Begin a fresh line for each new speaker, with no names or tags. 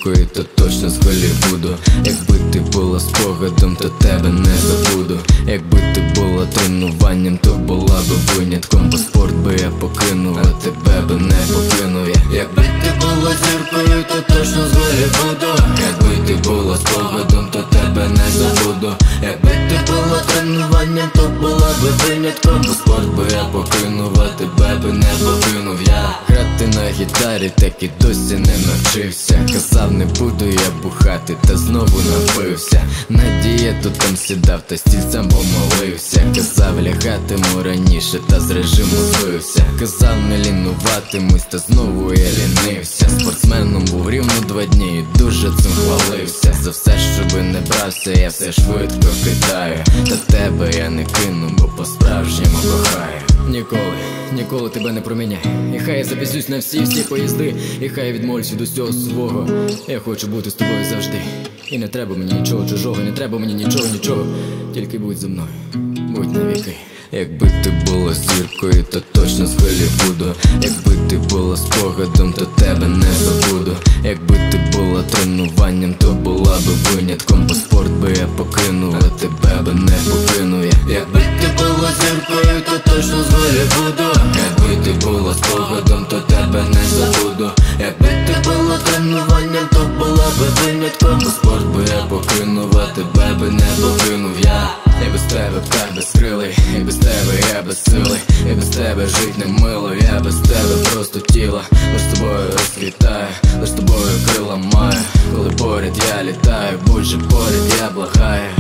зіркою, то точно з Голлівуду. Якби ти була спогадом, то тебе не забуду. Якби ти була тренуванням, то була би винятком, бо спорт би я покинув, а тебе би не покинув я. Якби ти була зіркою, то точно з Голлівуду. Якби ти була спогадом, то тебе не забуду. Якби ти була тренуванням, то була би винятком, бо спорт би я покинув, а тебе би не покинув я. Грати на гітарі так і досі не навчився. Казав, не буду я бухати, та знову напився. На дієту там сідав, та стільцем помолився. Казав, лягатиму раніше, та з режиму збився. Казав, не лінуватимусь, та знову я лінився. Спортсменом був рівно 2 дні і дуже цим хвалився. За все, щоби не брався, я все швидко кидаю. Та тебе я не кину, бо по-справжньому кохаю. Ніколи тебе не проміняй. І хай я запізнюсь на всі поїзди, і хай я відмовлюсь від усього свого. Я хочу бути з тобою завжди. І не треба мені нічого чужого, не треба мені нічого. Тільки будь зі мною, будь навіки. Якби ти була зіркою, то точно з Голлівуду. Якби ти була спогадом, то тебе не забуду. Якби ти була тренуванням, то була би винятком, бо спорт би я покинув, а тебе би не покинув я. Якби ти була зіркою, то точно з Голлівуду. Якби ти була спогадом, то тебе не забуду. Якби ти була тренуванням, то була би винятком, бо спорт би я покинув, а тебе би не покинув я. Я без тебе птах безкрилий, і без тебе я без сили, і без тебе жить не мило, я без тебе просто тіло. Лиш з тобою розквітаю, лиш з тобою крила маю. Коли поряд я літаю, будь же поряд, я благаю.